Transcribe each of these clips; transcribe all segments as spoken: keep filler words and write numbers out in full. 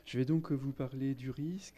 Je vais donc vous parler du risque.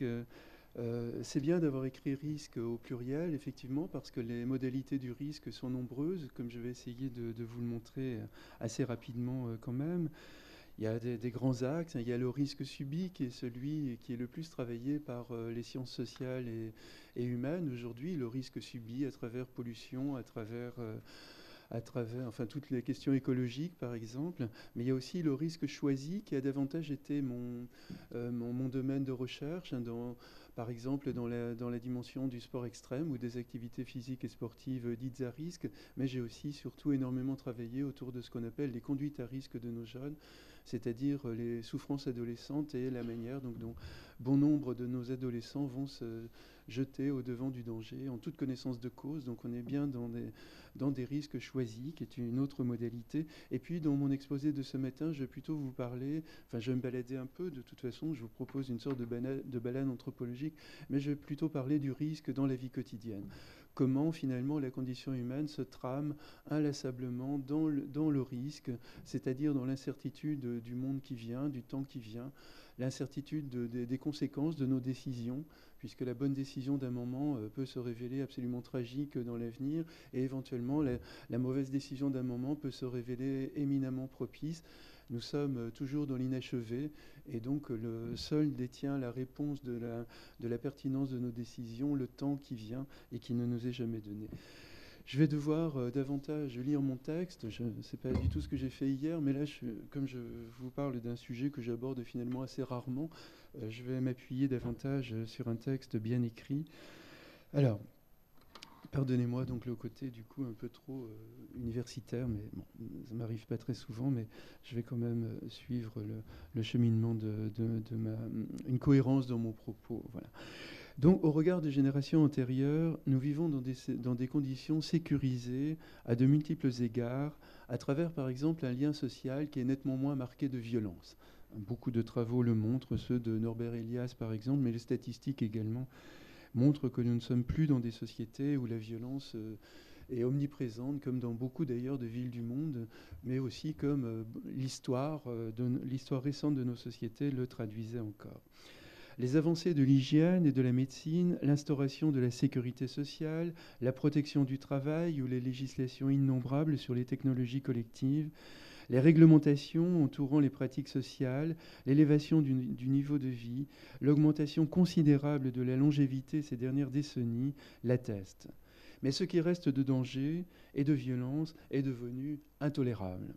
Euh, c'est bien d'avoir écrit risque au pluriel, effectivement, parce que les modalités du risque sont nombreuses, comme je vais essayer de, de vous le montrer assez rapidement euh, quand même. Il y a des, des grands axes. Il y a le risque subi, qui est celui qui est le plus travaillé par euh, les sciences sociales et, et humaines aujourd'hui. Le risque subi à travers pollution, à travers... euh, à travers enfin, toutes les questions écologiques, par exemple. Mais il y a aussi le risque choisi, qui a davantage été mon, euh, mon, mon, domaine de recherche, hein, dans, par exemple dans la, dans la dimension du sport extrême ou des activités physiques et sportives dites à risque. Mais j'ai aussi surtout énormément travaillé autour de ce qu'on appelle les conduites à risque de nos jeunes, c'est-à-dire les souffrances adolescentes et la manière donc, dont bon nombre de nos adolescents vont se jeter au devant du danger en toute connaissance de cause. Donc on est bien dans des, dans des risques choisis, qui est une autre modalité. Et puis dans mon exposé de ce matin, je vais plutôt vous parler, enfin je vais me balader un peu, de toute façon je vous propose une sorte de, bana- de balade anthropologique, mais je vais plutôt parler du risque dans la vie quotidienne. Comment finalement la condition humaine se trame inlassablement dans le, dans le risque, c'est-à-dire dans l'incertitude du monde qui vient, du temps qui vient, l'incertitude de, de, des conséquences de nos décisions, puisque la bonne décision d'un moment euh, peut se révéler absolument tragique dans l'avenir, et éventuellement la, la mauvaise décision d'un moment peut se révéler éminemment propice. Nous sommes euh, toujours dans l'inachevé, et donc euh, le seul détient la réponse de la, de la pertinence de nos décisions, le temps qui vient et qui ne nous est jamais donné. Je vais devoir euh, davantage lire mon texte. Je ne sais pas du tout ce que j'ai fait hier, mais là, je, comme je vous parle d'un sujet que j'aborde finalement assez rarement, euh, je vais m'appuyer davantage sur un texte bien écrit. Alors, pardonnez-moi donc le côté du coup un peu trop euh, universitaire, mais bon, ça m'arrive pas très souvent, mais je vais quand même euh, suivre le, le cheminement de, de, de ma, une cohérence dans mon propos. Voilà. Donc, au regard des générations antérieures, nous vivons dans des, dans des conditions sécurisées à de multiples égards, à travers, par exemple, un lien social qui est nettement moins marqué de violence. Beaucoup de travaux le montrent, ceux de Norbert Elias, par exemple, mais les statistiques également montrent que nous ne sommes plus dans des sociétés où la violence euh, est omniprésente, comme dans beaucoup d'ailleurs de villes du monde, mais aussi comme euh, l'histoire, euh, l'histoire récente de nos sociétés le traduisait encore. Les avancées de l'hygiène et de la médecine, l'instauration de la sécurité sociale, la protection du travail ou les législations innombrables sur les technologies collectives, les réglementations entourant les pratiques sociales, l'élévation du, du niveau de vie, l'augmentation considérable de la longévité ces dernières décennies l'attestent. Mais ce qui reste de danger et de violence est devenu intolérable.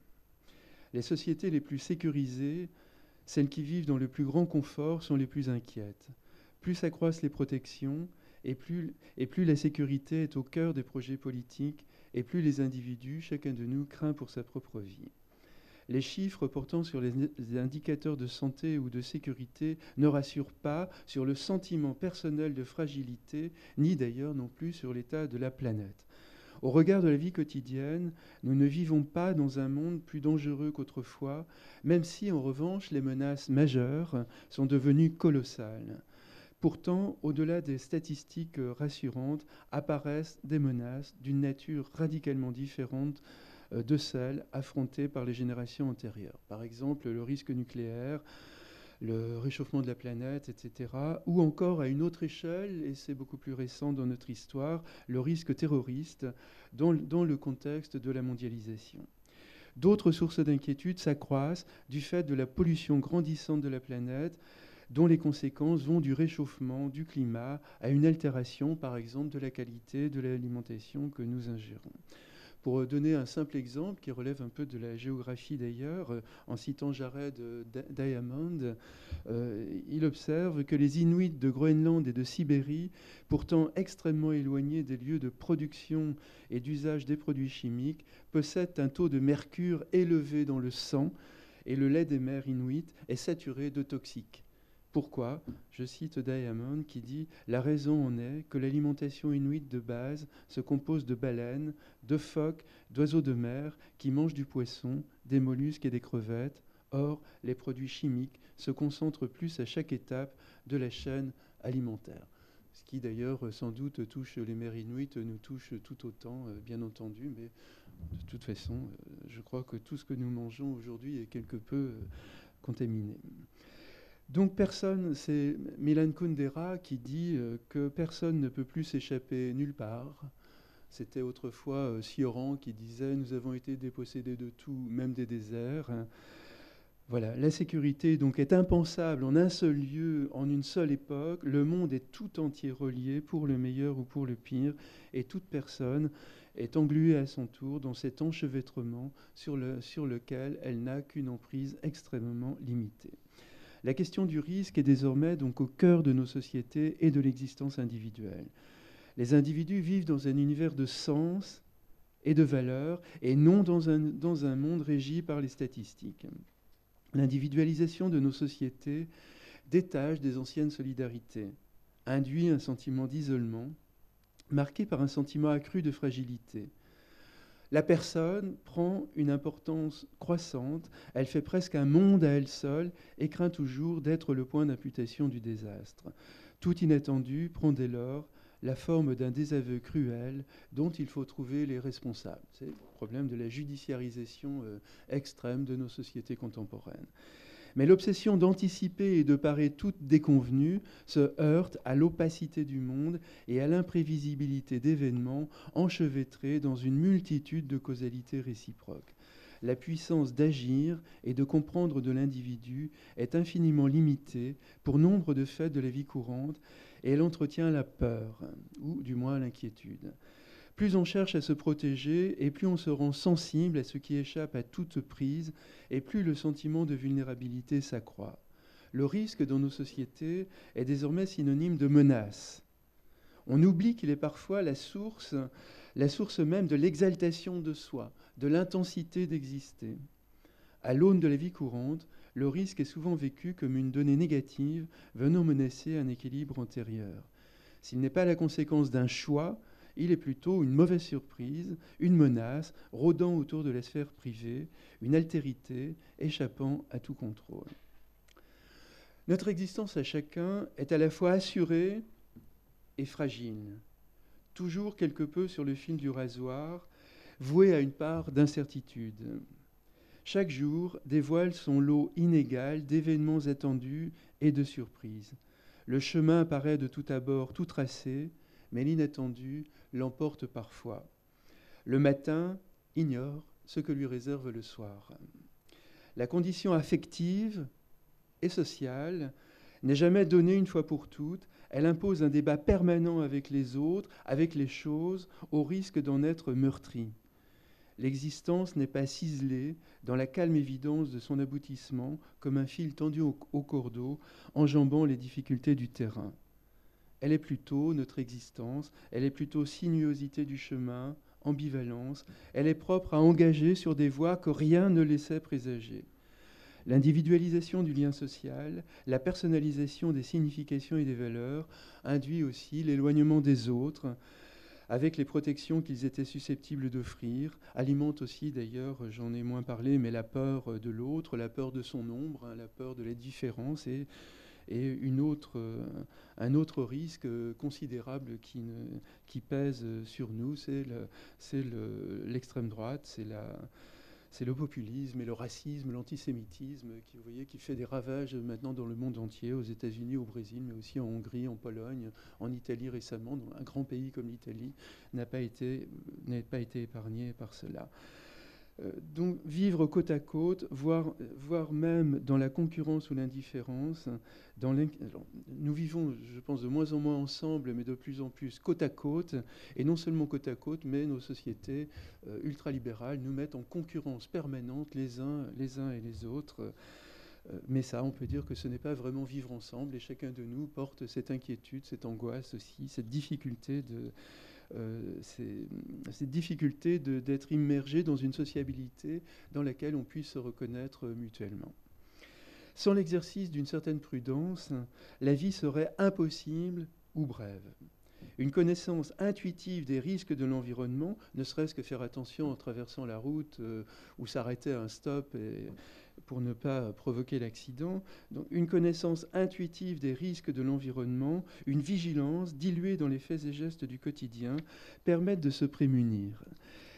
Les sociétés les plus sécurisées, celles qui vivent dans le plus grand confort, sont les plus inquiètes. Plus s'accroissent les protections, et plus, et plus la sécurité est au cœur des projets politiques, et plus les individus, chacun de nous, craint pour sa propre vie. Les chiffres portant sur les indicateurs de santé ou de sécurité ne rassurent pas sur le sentiment personnel de fragilité, ni d'ailleurs non plus sur l'état de la planète. Au regard de la vie quotidienne, nous ne vivons pas dans un monde plus dangereux qu'autrefois, même si en revanche les menaces majeures sont devenues colossales. Pourtant, au-delà des statistiques rassurantes, apparaissent des menaces d'une nature radicalement différente de celles affrontées par les générations antérieures. Par exemple, le risque nucléaire, le réchauffement de la planète, et cetera. Ou encore, à une autre échelle, et c'est beaucoup plus récent dans notre histoire, le risque terroriste dans, dans le contexte de la mondialisation. D'autres sources d'inquiétude s'accroissent du fait de la pollution grandissante de la planète, dont les conséquences vont du réchauffement du climat à une altération, par exemple, de la qualité de l'alimentation que nous ingérons. Pour donner un simple exemple qui relève un peu de la géographie d'ailleurs, euh, en citant Jared euh, Diamond, euh, il observe que les Inuits de Groenland et de Sibérie, pourtant extrêmement éloignés des lieux de production et d'usage des produits chimiques, possèdent un taux de mercure élevé dans le sang et le lait des mères inuites est saturé de toxiques. Pourquoi ? Je cite Diamond qui dit « La raison en est que l'alimentation inuite de base se compose de baleines, de phoques, d'oiseaux de mer qui mangent du poisson, des mollusques et des crevettes. Or, les produits chimiques se concentrent plus à chaque étape de la chaîne alimentaire. » Ce qui d'ailleurs sans doute touche les mères inuites, nous touche tout autant, bien entendu, mais de toute façon, je crois que tout ce que nous mangeons aujourd'hui est quelque peu contaminé. Donc personne, c'est Milan Kundera qui dit euh, que personne ne peut plus s'échapper nulle part. C'était autrefois euh, Cioran qui disait « Nous avons été dépossédés de tout, même des déserts ». Voilà, la sécurité donc est impensable en un seul lieu, en une seule époque. Le monde est tout entier relié, pour le meilleur ou pour le pire, et toute personne est engluée à son tour dans cet enchevêtrement sur, le, sur lequel elle n'a qu'une emprise extrêmement limitée. La question du risque est désormais donc au cœur de nos sociétés et de l'existence individuelle. Les individus vivent dans un univers de sens et de valeurs, et non dans un, dans un monde régi par les statistiques. L'individualisation de nos sociétés détache des anciennes solidarités, induit un sentiment d'isolement, marqué par un sentiment accru de fragilité. La personne prend une importance croissante, elle fait presque un monde à elle seule et craint toujours d'être le point d'imputation du désastre. Tout inattendu prend dès lors la forme d'un désaveu cruel dont il faut trouver les responsables. C'est le problème de la judiciarisation euh, extrême de nos sociétés contemporaines. Mais l'obsession d'anticiper et de parer toute déconvenue se heurte à l'opacité du monde et à l'imprévisibilité d'événements enchevêtrés dans une multitude de causalités réciproques. La puissance d'agir et de comprendre de l'individu est infiniment limitée pour nombre de faits de la vie courante, et elle entretient la peur, ou du moins l'inquiétude. Plus on cherche à se protéger, et plus on se rend sensible à ce qui échappe à toute prise, et plus le sentiment de vulnérabilité s'accroît. Le risque dans nos sociétés est désormais synonyme de menace. On oublie qu'il est parfois la source, la source même de l'exaltation de soi, de l'intensité d'exister. À l'aune de la vie courante, le risque est souvent vécu comme une donnée négative venant menacer un équilibre antérieur. S'il n'est pas la conséquence d'un choix, il est plutôt une mauvaise surprise, une menace rôdant autour de la sphère privée, une altérité échappant à tout contrôle. Notre existence à chacun est à la fois assurée et fragile, toujours quelque peu sur le fil du rasoir, vouée à une part d'incertitude. Chaque jour dévoile son lot inégal d'événements attendus et de surprises. Le chemin paraît de tout abord tout tracé, mais l'inattendu l'emporte parfois. Le matin ignore ce que lui réserve le soir. La condition affective et sociale n'est jamais donnée une fois pour toutes. Elle impose un débat permanent avec les autres, avec les choses, au risque d'en être meurtri. L'existence n'est pas ciselée dans la calme évidence de son aboutissement comme un fil tendu au, au cordeau, enjambant les difficultés du terrain. Elle est plutôt notre existence, elle est plutôt sinuosité du chemin, ambivalence, elle est propre à engager sur des voies que rien ne laissait présager. L'individualisation du lien social, la personnalisation des significations et des valeurs induit aussi l'éloignement des autres, avec les protections qu'ils étaient susceptibles d'offrir, alimente aussi d'ailleurs, j'en ai moins parlé, mais la peur de l'autre, la peur de son ombre, hein, la peur de la différence et, et une autre, euh, un autre risque considérable qui, ne, qui pèse sur nous, c'est le, c'est le, l'extrême droite, c'est la... C'est le populisme et le racisme, l'antisémitisme qui, vous voyez, qui fait des ravages maintenant dans le monde entier, aux États-Unis, au Brésil, mais aussi en Hongrie, en Pologne, en Italie récemment. Dont un grand pays comme l'Italie n'a pas été, n'a pas été épargné par cela. Euh, donc vivre côte à côte, voire, voire même dans la concurrence ou l'indifférence, dans alors, nous vivons, je pense, de moins en moins ensemble, mais de plus en plus côte à côte, et non seulement côte à côte, mais nos sociétés euh, ultralibérales nous mettent en concurrence permanente les uns, les uns et les autres. Euh, mais ça, on peut dire que ce n'est pas vraiment vivre ensemble, et chacun de nous porte cette inquiétude, cette angoisse aussi, cette difficulté de... Euh, ces, ces difficultés de, d'être immergé dans une sociabilité dans laquelle on puisse se reconnaître mutuellement. Sans l'exercice d'une certaine prudence, la vie serait impossible ou brève. Une connaissance intuitive des risques de l'environnement, ne serait-ce que faire attention en traversant la route euh, ou s'arrêter à un stop et, pour ne pas provoquer l'accident. Donc, une connaissance intuitive des risques de l'environnement, une vigilance diluée dans les faits et gestes du quotidien permettent de se prémunir.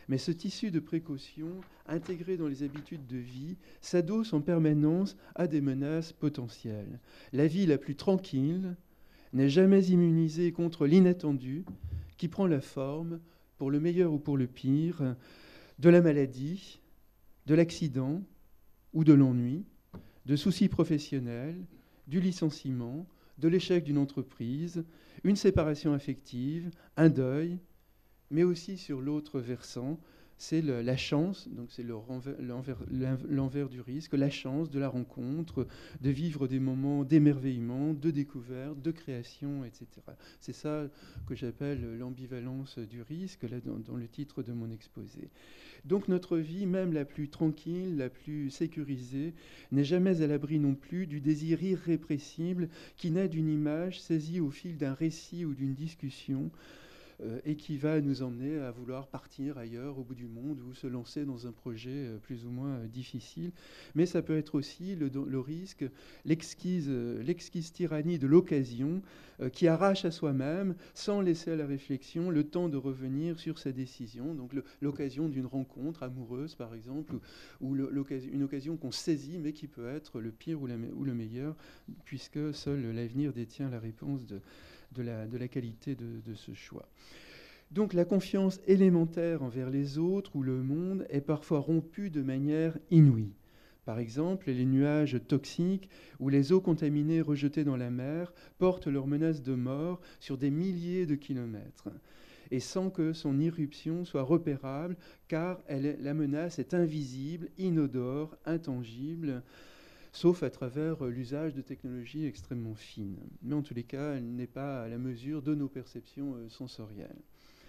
Mais ce tissu de précaution, intégré dans les habitudes de vie, s'adosse en permanence à des menaces potentielles. La vie la plus tranquille n'est jamais immunisée contre l'inattendu, qui prend la forme, pour le meilleur ou pour le pire, de la maladie, de l'accident ou de l'ennui, de soucis professionnels, du licenciement, de l'échec d'une entreprise, une séparation affective, un deuil, mais aussi sur l'autre versant, c'est le, la chance, donc c'est le renver, l'envers, l'envers du risque, la chance de la rencontre, de vivre des moments d'émerveillement, de découverte, de création, et cetera. C'est ça que j'appelle l'ambivalence du risque, là, dans, dans le titre de mon exposé. Donc notre vie, même la plus tranquille, la plus sécurisée, n'est jamais à l'abri non plus du désir irrépressible qui naît d'une image saisie au fil d'un récit ou d'une discussion, Euh, et qui va nous emmener à vouloir partir ailleurs, au bout du monde, ou se lancer dans un projet euh, plus ou moins euh, difficile. Mais ça peut être aussi le, le risque, l'exquise, euh, l'exquise tyrannie de l'occasion euh, qui arrache à soi-même, sans laisser à la réflexion le temps de revenir sur sa décision. Donc le, l'occasion d'une rencontre amoureuse, par exemple, ou, ou le, l'occasion, une occasion qu'on saisit, mais qui peut être le pire ou, la, ou le meilleur, puisque seul l'avenir détient la réponse de De la, de la qualité de, de ce choix. Donc la confiance élémentaire envers les autres ou le monde est parfois rompue de manière inouïe. Par exemple, les nuages toxiques ou les eaux contaminées rejetées dans la mer portent leurs menaces de mort sur des milliers de kilomètres, et sans que son irruption soit repérable, car elle est, la menace est invisible, inodore, intangible, sauf à travers l'usage de technologies extrêmement fines. Mais en tous les cas, elle n'est pas à la mesure de nos perceptions sensorielles.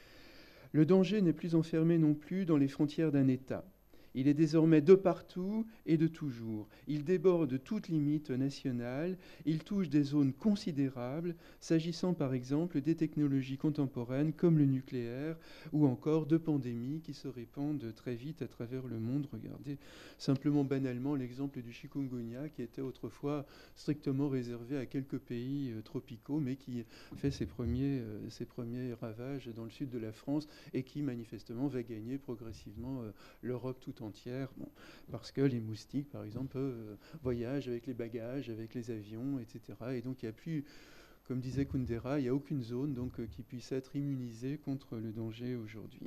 Le danger n'est plus enfermé non plus dans les frontières d'un État. Il est désormais de partout et de toujours. Il déborde toute limite nationale. Il touche des zones considérables, s'agissant par exemple des technologies contemporaines comme le nucléaire ou encore de pandémies qui se répandent très vite à travers le monde. Regardez simplement banalement l'exemple du chikungunya qui était autrefois strictement réservé à quelques pays euh, tropicaux, mais qui fait ses premiers, euh, ses premiers ravages dans le sud de la France et qui manifestement va gagner progressivement euh, l'Europe tout entière, bon, parce que les moustiques, par exemple, euh, voyagent avec les bagages, avec les avions, et cetera. Et donc il n'y a plus, comme disait Kundera, il n'y a aucune zone donc, euh, qui puisse être immunisée contre le danger aujourd'hui.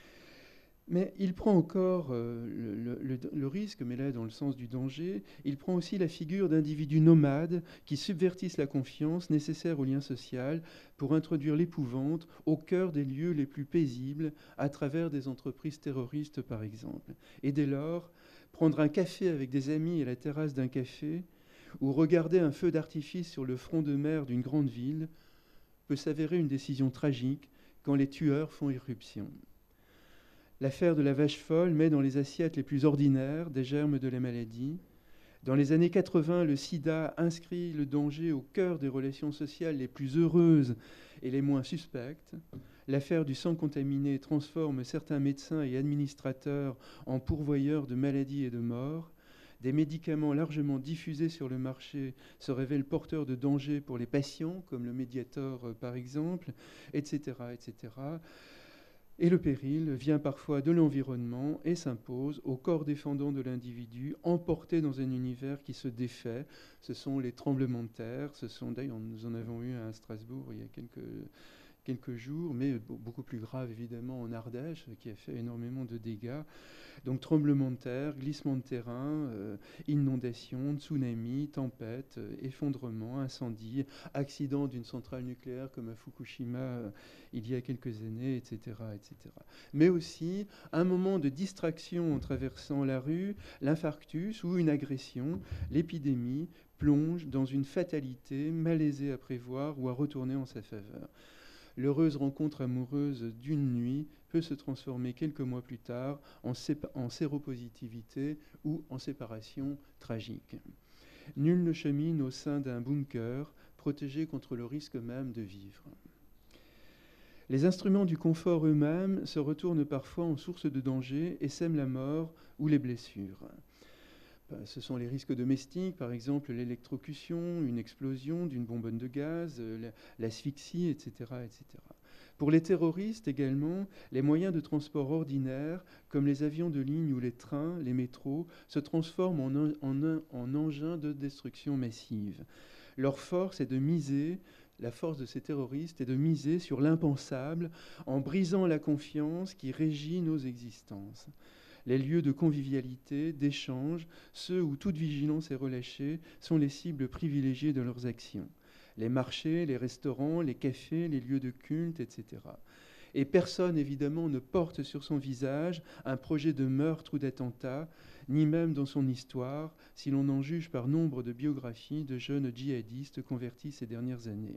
Mais il prend encore euh, le, le, le risque, mais là dans le sens du danger, il prend aussi la figure d'individus nomades qui subvertissent la confiance nécessaire au lien social pour introduire l'épouvante au cœur des lieux les plus paisibles à travers des entreprises terroristes par exemple. Et dès lors, prendre un café avec des amis à la terrasse d'un café ou regarder un feu d'artifice sur le front de mer d'une grande ville peut s'avérer une décision tragique quand les tueurs font irruption. L'affaire de la vache folle met dans les assiettes les plus ordinaires des germes de la maladie. Dans les années quatre-vingts, le sida inscrit le danger au cœur des relations sociales les plus heureuses et les moins suspectes. L'affaire du sang contaminé transforme certains médecins et administrateurs en pourvoyeurs de maladies et de morts. Des médicaments largement diffusés sur le marché se révèlent porteurs de dangers pour les patients, comme le Mediator par exemple, et cetera, et cetera. Et le péril vient parfois de l'environnement et s'impose au corps défendant de l'individu, emporté dans un univers qui se défait. Ce sont les tremblements de terre, ce sont d'ailleurs, nous en avons eu à Strasbourg il y a quelques, quelques jours, mais beaucoup plus grave évidemment en Ardèche, qui a fait énormément de dégâts. Donc tremblements de terre, glissements de terrain, euh, inondations, tsunamis, tempêtes, euh, effondrements, incendies, accidents d'une centrale nucléaire comme à Fukushima euh, il y a quelques années, et cetera, et cetera. Mais aussi un moment de distraction en traversant la rue, l'infarctus ou une agression, l'épidémie plonge dans une fatalité malaisée à prévoir ou à retourner en sa faveur. L'heureuse rencontre amoureuse d'une nuit peut se transformer quelques mois plus tard en, sépa- en séropositivité ou en séparation tragique. Nul ne chemine au sein d'un bunker protégé contre le risque même de vivre. Les instruments du confort eux-mêmes se retournent parfois en source de danger et sèment la mort ou les blessures. Ce sont les risques domestiques, par exemple l'électrocution, une explosion d'une bonbonne de gaz, l'asphyxie, et cetera, et cetera. Pour les terroristes également, les moyens de transport ordinaires, comme les avions de ligne ou les trains, les métros, se transforment en, un, en, un, en engins de destruction massive. Leur force est de miser, la force de ces terroristes est de miser sur l'impensable en brisant la confiance qui régit nos existences. Les lieux de convivialité, d'échange, ceux où toute vigilance est relâchée, sont les cibles privilégiées de leurs actions. Les marchés, les restaurants, les cafés, les lieux de culte, et cetera. Et personne, évidemment, ne porte sur son visage un projet de meurtre ou d'attentat, ni même dans son histoire, si l'on en juge par nombre de biographies de jeunes djihadistes convertis ces dernières années.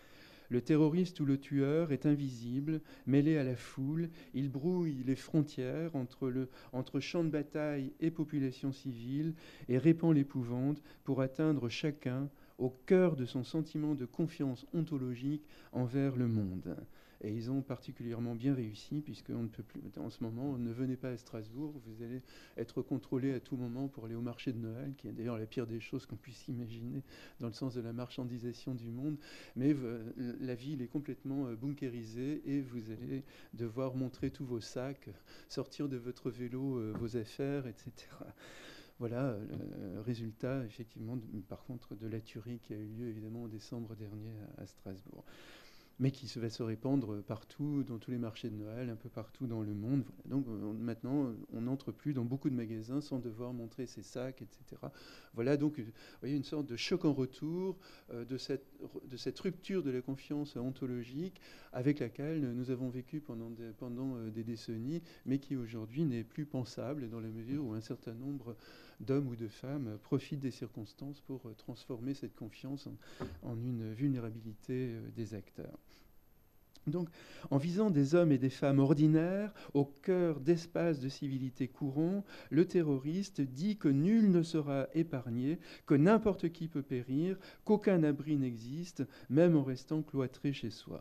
Le terroriste ou le tueur est invisible, mêlé à la foule. Il brouille les frontières entre, le, entre champ de bataille et population civile et répand l'épouvante pour atteindre chacun au cœur de son sentiment de confiance ontologique envers le monde. Et ils ont particulièrement bien réussi, puisqu'on ne peut plus, en ce moment, ne venez pas à Strasbourg, vous allez être contrôlé à tout moment pour aller au marché de Noël, qui est d'ailleurs la pire des choses qu'on puisse imaginer dans le sens de la marchandisation du monde. Mais euh, la ville est complètement euh, bunkérisée et vous allez devoir montrer tous vos sacs, sortir de votre vélo euh, vos affaires, et cetera. Voilà le résultat, effectivement, de, par contre, de la tuerie qui a eu lieu, évidemment, en décembre dernier à, à Strasbourg, mais qui se va se répandre partout, dans tous les marchés de Noël, un peu partout dans le monde. Donc on, maintenant, on n'entre plus dans beaucoup de magasins sans devoir montrer ses sacs, et cetera. Voilà donc, vous voyez, une sorte de choc en retour euh, de, cette, de cette rupture de la confiance ontologique avec laquelle nous avons vécu pendant des, pendant euh, des décennies, mais qui aujourd'hui n'est plus pensable dans la mesure où un certain nombre d'hommes ou de femmes profitent des circonstances pour euh, transformer cette confiance en, en une vulnérabilité euh, des acteurs. Donc, en visant des hommes et des femmes ordinaires, au cœur d'espaces de civilité courants, le terroriste dit que nul ne sera épargné, que n'importe qui peut périr, qu'aucun abri n'existe, même en restant cloîtré chez soi.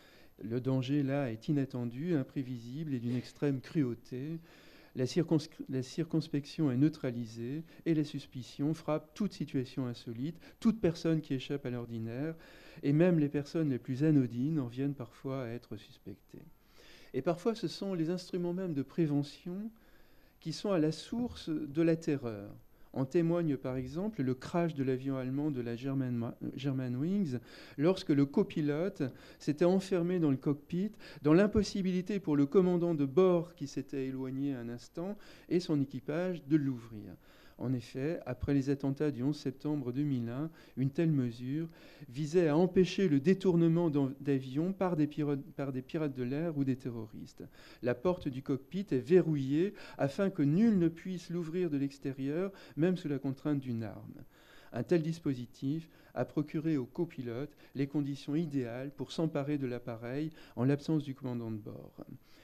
Le danger, là, est inattendu, imprévisible et d'une extrême cruauté. La, circons- la circonspection est neutralisée et la suspicion frappe toute situation insolite, toute personne qui échappe à l'ordinaire, et même les personnes les plus anodines en viennent parfois à être suspectées. Et parfois, ce sont les instruments même de prévention qui sont à la source de la terreur. En témoigne par exemple le crash de l'avion allemand de la German, Germanwings, lorsque le copilote s'était enfermé dans le cockpit, dans l'impossibilité pour le commandant de bord qui s'était éloigné un instant et son équipage de l'ouvrir. En effet, après les attentats du onze septembre deux mille un, une telle mesure visait à empêcher le détournement d'avions par des pirates, par des pirates de l'air ou des terroristes. La porte du cockpit est verrouillée afin que nul ne puisse l'ouvrir de l'extérieur, même sous la contrainte d'une arme. Un tel dispositif a procuré au copilote les conditions idéales pour s'emparer de l'appareil en l'absence du commandant de bord.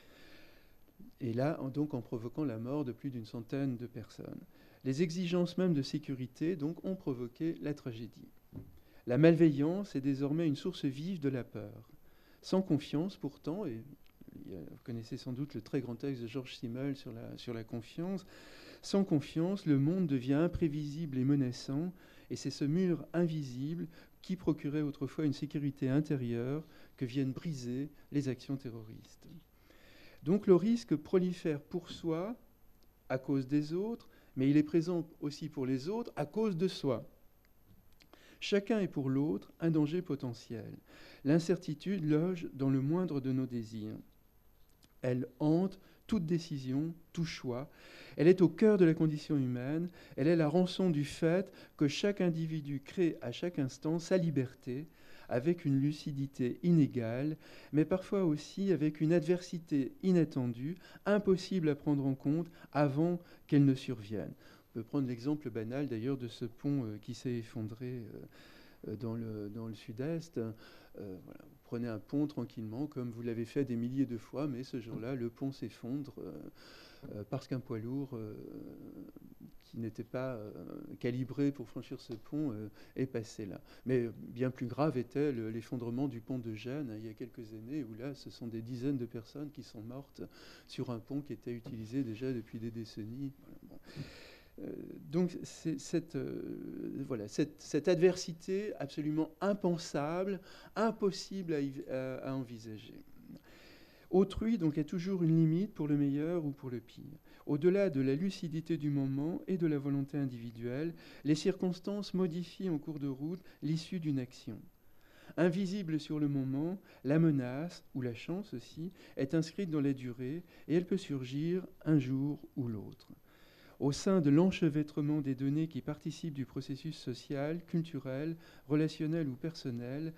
Et là, donc, en provoquant la mort de plus d'une centaine de personnes. Les exigences même de sécurité, donc, ont provoqué la tragédie. La malveillance est désormais une source vive de la peur. Sans confiance, pourtant, et vous connaissez sans doute le très grand texte de Georges Simmel sur la, sur la confiance, sans confiance, le monde devient imprévisible et menaçant, et c'est ce mur invisible qui procurait autrefois une sécurité intérieure que viennent briser les actions terroristes. Donc le risque prolifère pour soi à cause des autres, mais il est présent aussi pour les autres à cause de soi. Chacun est pour l'autre un danger potentiel. L'incertitude loge dans le moindre de nos désirs. Elle hante toute décision, tout choix. Elle est au cœur de la condition humaine. Elle est la rançon du fait que chaque individu crée à chaque instant sa liberté, avec une lucidité inégale, mais parfois aussi avec une adversité inattendue, impossible à prendre en compte avant qu'elle ne survienne. On peut prendre l'exemple banal d'ailleurs de ce pont euh, qui s'est effondré euh, dans le, dans le sud-est. Euh, voilà. Vous prenez un pont tranquillement, comme vous l'avez fait des milliers de fois, mais ce jour-là, le pont s'effondre euh, euh, parce qu'un poids lourd euh, qui n'était pas euh, calibré pour franchir ce pont euh, est passé là. Mais bien plus grave était le, l'effondrement du pont de Gênes hein, il y a quelques années, où là, ce sont des dizaines de personnes qui sont mortes sur un pont qui était utilisé déjà depuis des décennies. Voilà, bon. Euh, donc c'est cette, euh, voilà, cette, cette adversité absolument impensable, impossible à, à, à envisager. Autrui donc a toujours une limite pour le meilleur ou pour le pire. Au-delà de la lucidité du moment et de la volonté individuelle, les circonstances modifient en cours de route l'issue d'une action. Invisible sur le moment, la menace, ou la chance aussi, est inscrite dans la durée et elle peut surgir un jour ou l'autre. Au sein de l'enchevêtrement des données qui participent du processus social, culturel, relationnel ou personnel,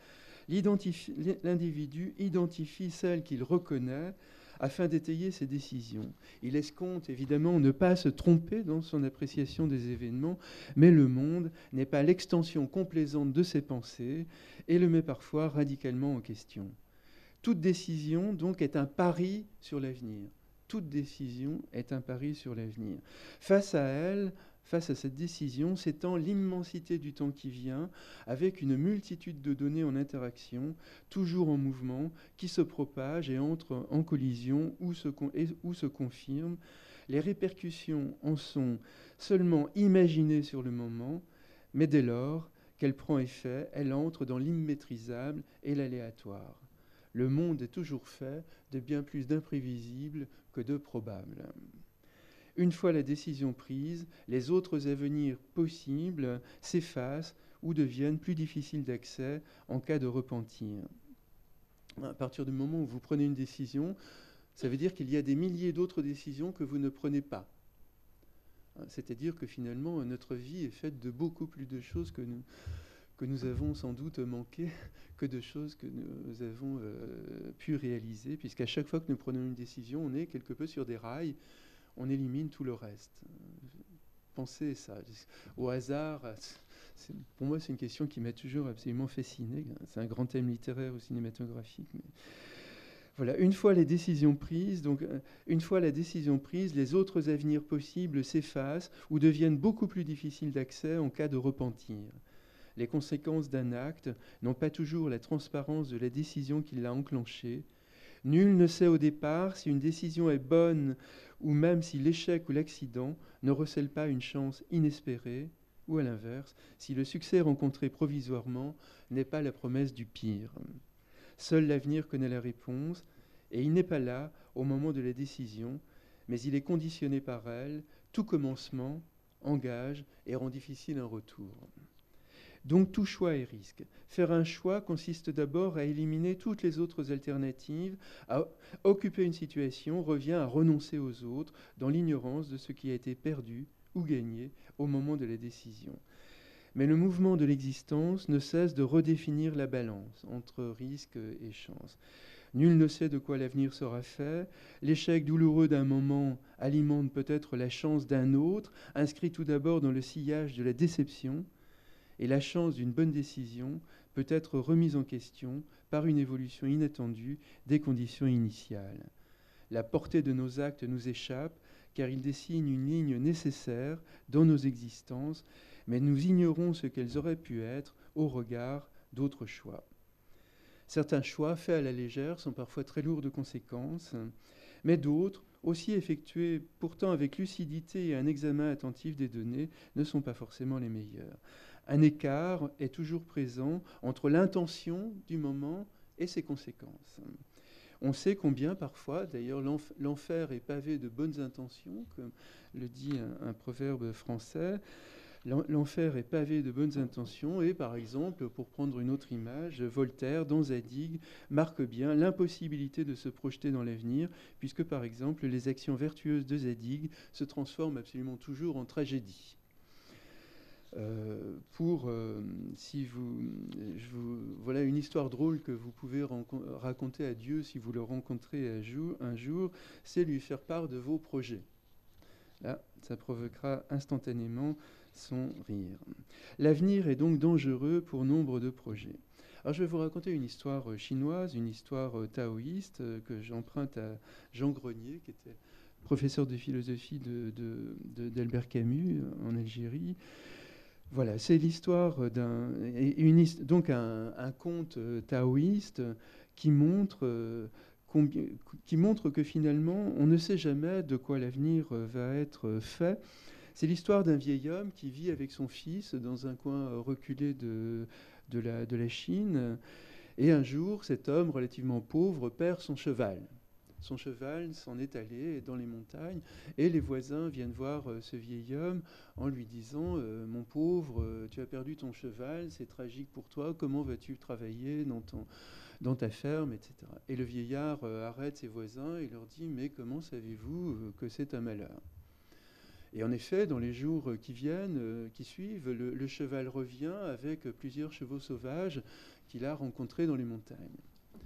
l'individu identifie celle qu'il reconnaît afin d'étayer ses décisions. Il escompte évidemment ne pas se tromper dans son appréciation des événements, mais le monde n'est pas l'extension complaisante de ses pensées et le met parfois radicalement en question. Toute décision donc est un pari sur l'avenir. Toute décision est un pari sur l'avenir. Face à elle, face à cette décision, s'étend l'immensité du temps qui vient, avec une multitude de données en interaction, toujours en mouvement, qui se propagent et entrent en collision ou se, con- et, ou se confirment. Les répercussions en sont seulement imaginées sur le moment, mais dès lors qu'elle prend effet, elle entre dans l'immaîtrisable et l'aléatoire. Le monde est toujours fait de bien plus d'imprévisibles que de probables. Une fois la décision prise, les autres avenirs possibles s'effacent ou deviennent plus difficiles d'accès en cas de repentir. À partir du moment où vous prenez une décision, ça veut dire qu'il y a des milliers d'autres décisions que vous ne prenez pas. C'est-à-dire que finalement, notre vie est faite de beaucoup plus de choses que nous, que nous avons sans doute manqué que de choses que nous avons euh, pu réaliser, puisqu'à chaque fois que nous prenons une décision, on est quelque peu sur des rails, on élimine tout le reste. Pensez ça. Au hasard, pour moi, c'est une question qui m'a toujours absolument fasciné. C'est un grand thème littéraire ou cinématographique. Mais voilà, une fois les décisions prises, donc une fois la décision prise, les autres avenirs possibles s'effacent ou deviennent beaucoup plus difficiles d'accès en cas de repentir. Les conséquences d'un acte n'ont pas toujours la transparence de la décision qui l'a enclenchée. Nul ne sait au départ si une décision est bonne ou même si l'échec ou l'accident ne recèle pas une chance inespérée, ou à l'inverse, si le succès rencontré provisoirement n'est pas la promesse du pire. Seul l'avenir connaît la réponse, et il n'est pas là au moment de la décision, mais il est conditionné par elle. Tout commencement engage et rend difficile un retour. Donc tout choix est risque. Faire un choix consiste d'abord à éliminer toutes les autres alternatives. À occuper une situation revient à renoncer aux autres dans l'ignorance de ce qui a été perdu ou gagné au moment de la décision. Mais le mouvement de l'existence ne cesse de redéfinir la balance entre risque et chance. Nul ne sait de quoi l'avenir sera fait. L'échec douloureux d'un moment alimente peut-être la chance d'un autre, inscrit tout d'abord dans le sillage de la déception. Et la chance d'une bonne décision peut être remise en question par une évolution inattendue des conditions initiales. La portée de nos actes nous échappe, car ils dessinent une ligne nécessaire dans nos existences, mais nous ignorons ce qu'elles auraient pu être au regard d'autres choix. Certains choix faits à la légère sont parfois très lourds de conséquences, mais d'autres, aussi effectués pourtant avec lucidité et un examen attentif des données, ne sont pas forcément les meilleurs. Un écart est toujours présent entre l'intention du moment et ses conséquences. On sait combien parfois, d'ailleurs l'enfer est pavé de bonnes intentions, comme le dit un, un proverbe français. L'enfer est pavé de bonnes intentions et, par exemple, pour prendre une autre image, Voltaire, dans Zadig, marque bien l'impossibilité de se projeter dans l'avenir, puisque, par exemple, les actions vertueuses de Zadig se transforment absolument toujours en tragédie. Euh, pour, euh, si vous, je vous, voilà une histoire drôle que vous pouvez raconter à Dieu si vous le rencontrez un jour, un jour, c'est lui faire part de vos projets. Là, ça provoquera instantanément son rire. L'avenir est donc dangereux pour nombre de projets. Alors, je vais vous raconter une histoire chinoise, une histoire taoïste que j'emprunte à Jean Grenier, qui était professeur de philosophie de, de, de, d'Albert Camus en Algérie. Voilà, c'est l'histoire d'un, une, donc un, un conte taoïste qui montre, euh, combien, qui montre que finalement, on ne sait jamais de quoi l'avenir va être fait. C'est l'histoire d'un vieil homme qui vit avec son fils dans un coin reculé de, de, la, de la Chine. Et un jour, cet homme relativement pauvre perd son cheval. son cheval s'en est allé dans les montagnes, et les voisins viennent voir euh, ce vieil homme en lui disant euh, « Mon pauvre, euh, tu as perdu ton cheval, c'est tragique pour toi, comment vas-tu travailler dans, ton, dans ta ferme, et cetera » Et le vieillard euh, arrête ses voisins et leur dit « Mais comment savez-vous euh, que c'est un malheur ?» Et en effet, dans les jours qui viennent, euh, qui suivent, le, le cheval revient avec plusieurs chevaux sauvages qu'il a rencontrés dans les montagnes.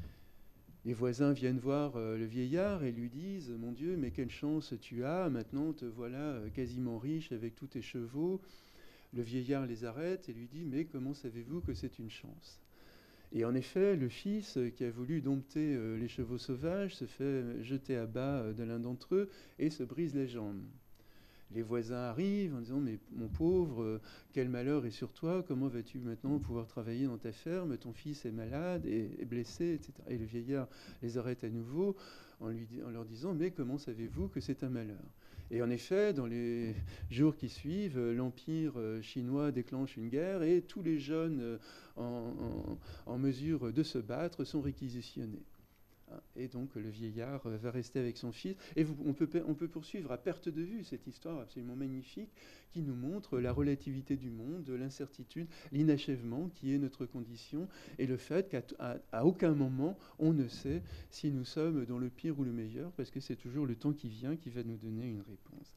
Les voisins viennent voir euh, le vieillard et lui disent « Mon Dieu, mais quelle chance tu as, maintenant te voilà euh, quasiment riche avec tous tes chevaux. » Le vieillard les arrête et lui dit « Mais comment savez-vous que c'est une chance ?» Et en effet, le fils euh, qui a voulu dompter euh, les chevaux sauvages se fait jeter à bas euh, de l'un d'entre eux et se brise les jambes. Les voisins arrivent en disant « Mais mon pauvre, euh, quel malheur est sur toi, comment vas-tu maintenant pouvoir travailler dans ta ferme, ton fils est malade et est blessé, et cetera » Et le vieillard les arrête à nouveau en, lui, en leur disant « Mais comment savez-vous que c'est un malheur ?» Et en effet, dans les jours qui suivent, l'Empire chinois déclenche une guerre et tous les jeunes en, en, en mesure de se battre sont réquisitionnés. Et donc le vieillard va rester avec son fils. Et vous, on, peut, on peut poursuivre à perte de vue cette histoire absolument magnifique qui nous montre la relativité du monde, l'incertitude, l'inachèvement qui est notre condition et le fait qu'à à, à aucun moment on ne sait si nous sommes dans le pire ou le meilleur parce que c'est toujours le temps qui vient qui va nous donner une réponse.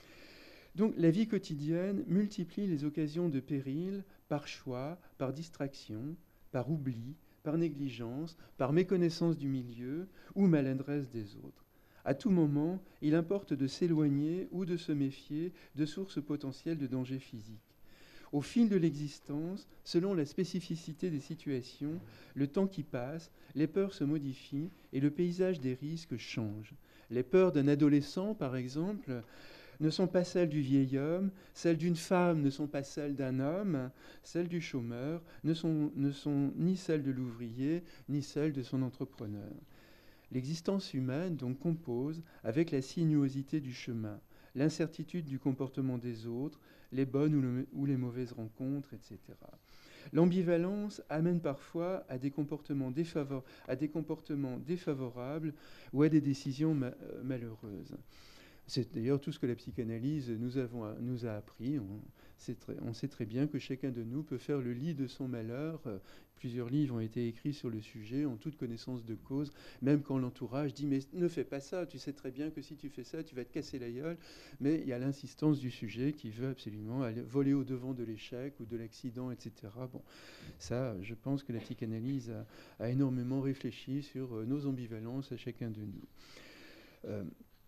Donc la vie quotidienne multiplie les occasions de péril par choix, par distraction, par oubli, par négligence, par méconnaissance du milieu ou maladresse des autres. À tout moment, il importe de s'éloigner ou de se méfier de sources potentielles de danger physique. Au fil de l'existence, selon la spécificité des situations, le temps qui passe, les peurs se modifient et le paysage des risques change. Les peurs d'un adolescent, par exemple, ne sont pas celles du vieil homme, celles d'une femme ne sont pas celles d'un homme, celles du chômeur ne sont, ne sont ni celles de l'ouvrier, ni celles de son entrepreneur. L'existence humaine donc compose avec la sinuosité du chemin, l'incertitude du comportement des autres, les bonnes ou, le, ou les mauvaises rencontres, et cetera. L'ambivalence amène parfois à des comportements, défavor- à des comportements défavorables ou à des décisions ma- malheureuses. C'est d'ailleurs tout ce que la psychanalyse nous, avons, nous a appris. On sait, très, on sait très bien que chacun de nous peut faire le lit de son malheur. Plusieurs livres ont été écrits sur le sujet, en toute connaissance de cause, même quand l'entourage dit « mais ne fais pas ça, tu sais très bien que si tu fais ça, tu vas te casser la gueule ». Mais il y a l'insistance du sujet qui veut absolument aller voler au-devant de l'échec ou de l'accident, et cetera. Bon, ça, je pense que la psychanalyse a, a énormément réfléchi sur nos ambivalences à chacun de nous. Euh,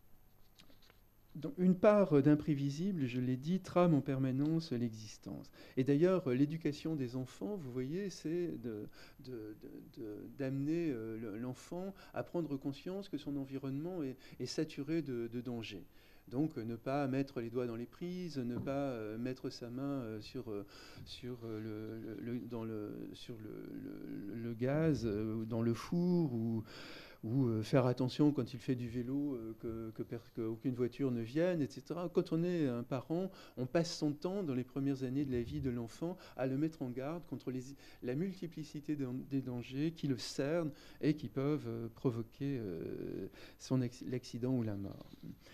Donc, une part d'imprévisible, je l'ai dit, trame en permanence l'existence. Et d'ailleurs, l'éducation des enfants, vous voyez, c'est de, de, de, d'amener l'enfant à prendre conscience que son environnement est, est saturé de, de dangers. Donc, ne pas mettre les doigts dans les prises, ne pas euh, mettre sa main euh, sur, euh, sur, euh, le, le, dans le, sur le, le, le gaz, euh, dans le four, ou ou euh, faire attention quand il fait du vélo, euh, que, que, qu'aucune voiture ne vienne, et cetera. Quand on est un parent, on passe son temps dans les premières années de la vie de l'enfant à le mettre en garde contre les, la multiplicité de, des dangers qui le cernent et qui peuvent euh, provoquer euh, son l'accident ou la mort.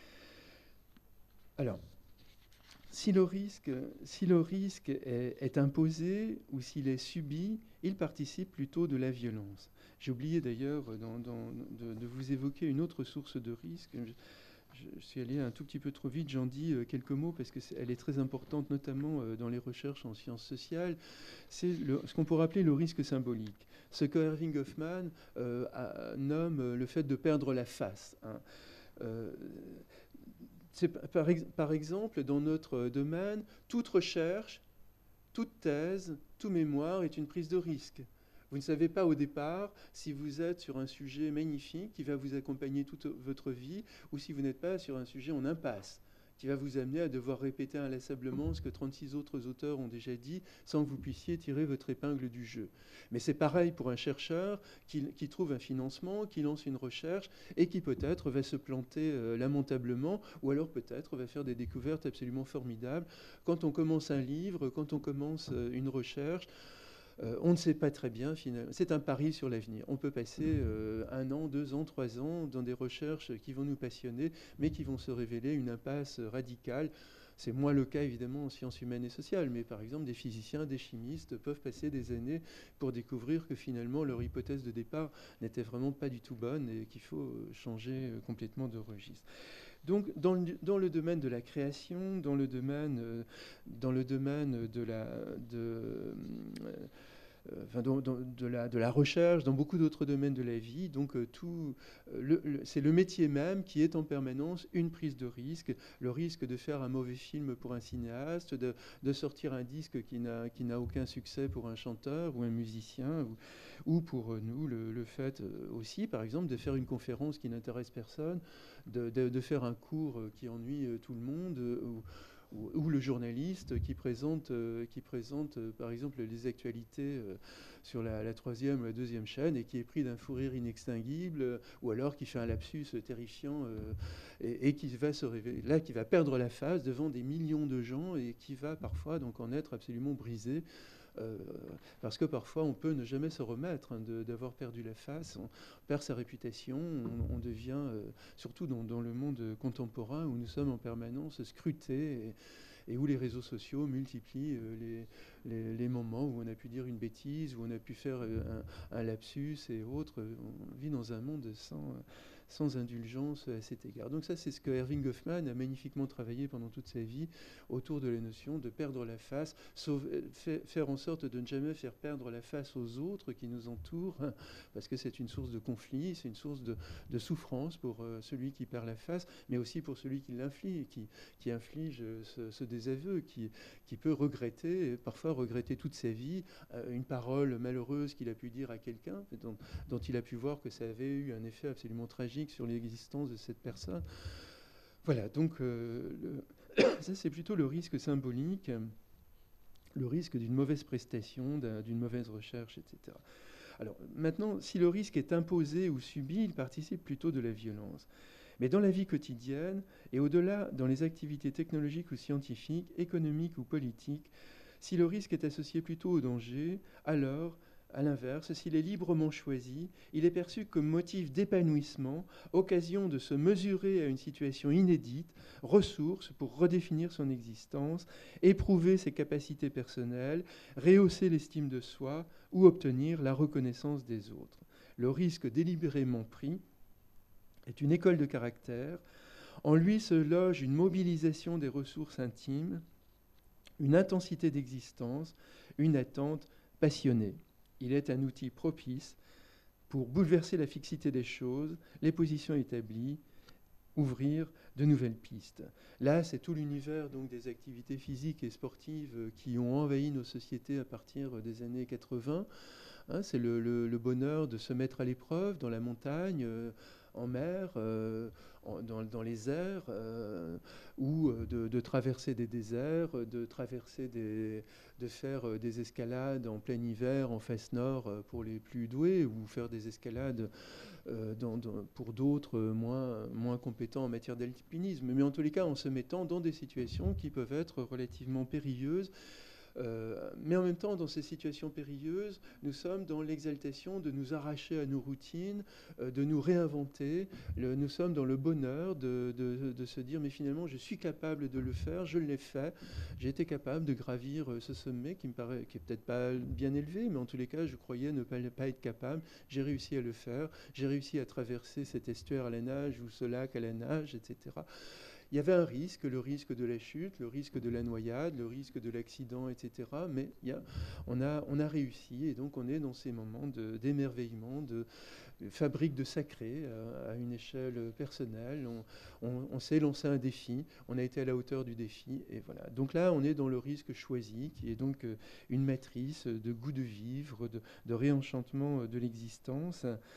Alors, si le risque, si le risque est, est imposé ou s'il est subi, il participe plutôt de la violence. J'ai oublié d'ailleurs dans, dans, de, de vous évoquer une autre source de risque. Je, je suis allé un tout petit peu trop vite, j'en dis quelques mots parce qu'elle est, est très importante, notamment dans les recherches en sciences sociales. C'est le, ce qu'on pourrait appeler le risque symbolique. Ce que Erving Goffman euh, a, nomme le fait de perdre la face. Hein. Euh, c'est par, par exemple, dans notre domaine, toute recherche, toute thèse, tout mémoire est une prise de risque. Vous ne savez pas au départ si vous êtes sur un sujet magnifique qui va vous accompagner toute votre vie ou si vous n'êtes pas sur un sujet en impasse qui va vous amener à devoir répéter inlassablement ce que trente-six autres auteurs ont déjà dit sans que vous puissiez tirer votre épingle du jeu. Mais c'est pareil pour un chercheur qui, qui trouve un financement, qui lance une recherche et qui peut-être va se planter euh, lamentablement ou alors peut-être va faire des découvertes absolument formidables. Quand on commence un livre, quand on commence euh, une recherche, Euh, on ne sait pas très bien, finalement. C'est un pari sur l'avenir. On peut passer euh, un an, deux ans, trois ans dans des recherches qui vont nous passionner, mais qui vont se révéler une impasse radicale. C'est moins le cas, évidemment, en sciences humaines et sociales, mais par exemple, des physiciens, des chimistes peuvent passer des années pour découvrir que finalement, leur hypothèse de départ n'était vraiment pas du tout bonne et qu'il faut changer complètement de registre. Donc, dans le, dans le domaine de la création, dans le domaine, euh, dans le domaine de la... De, euh, Enfin, dans, dans, de, la, de la recherche, dans beaucoup d'autres domaines de la vie. Donc, euh, tout, euh, le, le, c'est le métier même qui est en permanence une prise de risque. Le risque de faire un mauvais film pour un cinéaste, de, de sortir un disque qui n'a, qui n'a aucun succès pour un chanteur ou un musicien, ou, ou pour nous, le, le fait aussi, par exemple, de faire une conférence qui n'intéresse personne, de, de, de faire un cours qui ennuie tout le monde, ou, ou le journaliste qui présente, euh, qui présente euh, par exemple, les actualités euh, sur la, la troisième ou la deuxième chaîne et qui est pris d'un fou rire inextinguible, euh, ou alors qui fait un lapsus terrifiant euh, et, et qui va se révéler, là, qui va perdre la face devant des millions de gens et qui va parfois donc en être absolument brisé. Euh, parce que parfois on peut ne jamais se remettre hein, de, d'avoir perdu la face, on perd sa réputation, on, on devient, euh, surtout dans, dans le monde contemporain où nous sommes en permanence scrutés et, et où les réseaux sociaux multiplient euh, les, les, les moments où on a pu dire une bêtise, où on a pu faire euh, un, un lapsus et autres. On vit dans un monde sans... sans indulgence à cet égard. Donc ça, c'est ce que Erving Goffman a magnifiquement travaillé pendant toute sa vie autour de la notion de perdre la face, sauver, faire en sorte de ne jamais faire perdre la face aux autres qui nous entourent, parce que c'est une source de conflit, c'est une source de, de souffrance pour euh, celui qui perd la face, mais aussi pour celui qui l'inflige, qui, qui inflige ce, ce désaveu, qui, qui peut regretter, parfois regretter toute sa vie, euh, une parole malheureuse qu'il a pu dire à quelqu'un, dont, dont il a pu voir que ça avait eu un effet absolument tragique sur l'existence de cette personne. Voilà, donc euh, le, ça c'est plutôt le risque symbolique, le risque d'une mauvaise prestation, d'un, d'une mauvaise recherche, et cetera. Alors maintenant, si le risque est imposé ou subi, il participe plutôt de la violence. Mais dans la vie quotidienne, et au-delà dans les activités technologiques ou scientifiques, économiques ou politiques, si le risque est associé plutôt au danger, alors à l'inverse, s'il est librement choisi, il est perçu comme motif d'épanouissement, occasion de se mesurer à une situation inédite, ressource pour redéfinir son existence, éprouver ses capacités personnelles, rehausser l'estime de soi ou obtenir la reconnaissance des autres. Le risque délibérément pris est une école de caractère. En lui se loge une mobilisation des ressources intimes, une intensité d'existence, une attente passionnée. Il est un outil propice pour bouleverser la fixité des choses, les positions établies, ouvrir de nouvelles pistes. Là, c'est tout l'univers donc, des activités physiques et sportives qui ont envahi nos sociétés à partir des années quatre-vingts. Hein, c'est le, le, le bonheur de se mettre à l'épreuve dans la montagne, euh, en mer, euh, en, dans, dans les airs, euh, ou de, de traverser des déserts, de traverser des, de faire des escalades en plein hiver en face nord pour les plus doués, ou faire des escalades euh, dans, dans, pour d'autres moins, moins compétents en matière d'alpinisme. Mais en tous les cas, en se mettant dans des situations qui peuvent être relativement périlleuses. Euh, mais en même temps, dans ces situations périlleuses, nous sommes dans l'exaltation de nous arracher à nos routines, euh, de nous réinventer. Le, nous sommes dans le bonheur de, de, de se dire, mais finalement, je suis capable de le faire, je l'ai fait. J'ai été capable de gravir ce sommet qui me paraît, qui est peut-être pas bien élevé, mais en tous les cas, je croyais ne pas, pas être capable. J'ai réussi à le faire. J'ai réussi à traverser cet estuaire à la nage ou ce lac à la nage, et cetera. Il y avait un risque, le risque de la chute, le risque de la noyade, le risque de l'accident, et cetera. Mais il y a, on, a, on a réussi et donc on est dans ces moments de, d'émerveillement, de, de fabrique de sacré à, à une échelle personnelle. On, on, on s'est lancé un défi, on a été à la hauteur du défi et voilà. Donc là, on est dans le risque choisi qui est donc une matrice de goût de vivre, de, de réenchantement de l'existence.